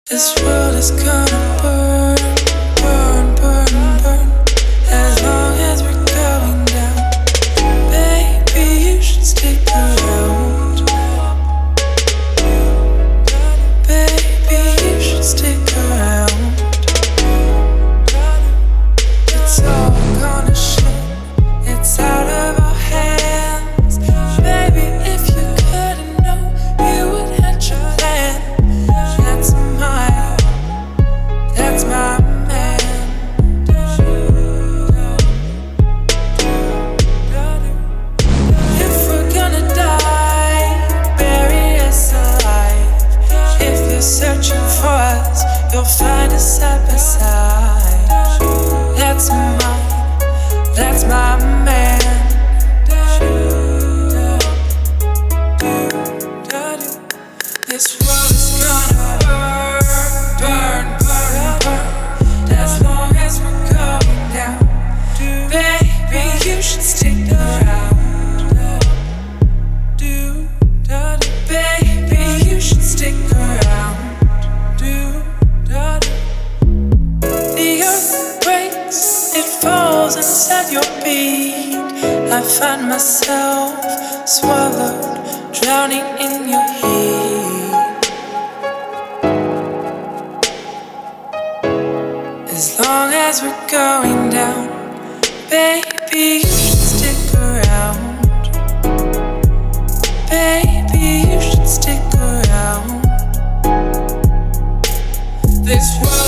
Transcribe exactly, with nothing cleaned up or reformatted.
This world is gonna burn, burn, burn, burn. As long as we're going down, baby, you should stick around. Baby, you should stick around. It's all gonna shit, it's out of our hands. Baby, if you couldn't know, you would hatch a plan. That's my, that's my man. If we're gonna die, bury us alive. If you're searching for us, you'll find us side by side. That's my, that's my man. This world is gonna burn, burn, burn, burn. As long as we're going down, baby, you should stick around. Baby, you should stick around. The earth breaks, it falls inside your beat. I find myself swallowed, drowning in your heat. As long as we're going down, baby, you should stick around. Baby, you should stick around. This world